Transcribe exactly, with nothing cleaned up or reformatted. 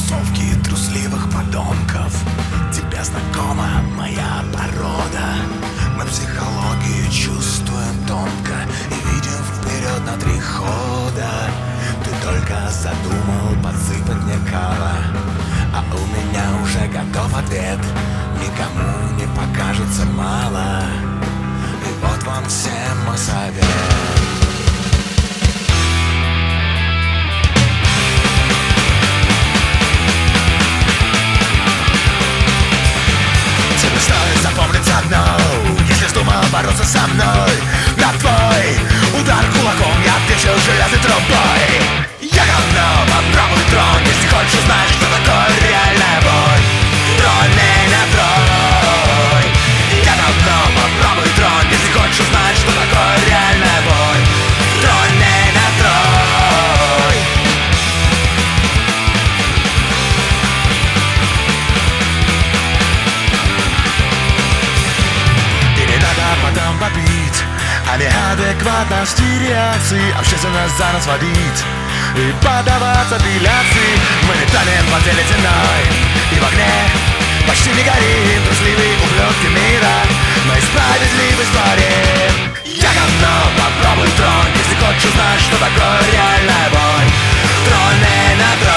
Тусовки трусливых подонков. Тебе знакома моя порода. Мы психологию чувствуем тонко и видим вперед на три хода. Ты только задумал подсыпать мне кала, а у меня уже готов ответ. Никому не покажется мало, и вот вам всем мой совет. Тебе стоит запомнить одно: если вздумал бороться со мной, на твой удар кулаком я отвечу железной трубой. Я говно, попробуй трон, если хочешь узнать, что такое реальная боль. Тролль меня тролль. Я говно, попробуй трон, если хочешь узнать, что такое реальная боль. Тролль меня тролль. И не надо потом вопить о неадекватности реакции, общественность за нас водить и подаваться апелляции. Мы летаем по телетеной и в огне почти не горим. Трусливые ублюдки мира, мы справедливость творим. Я говно, попробуй трон, если хочешь узнать, что такое реальная боль. Тролль меня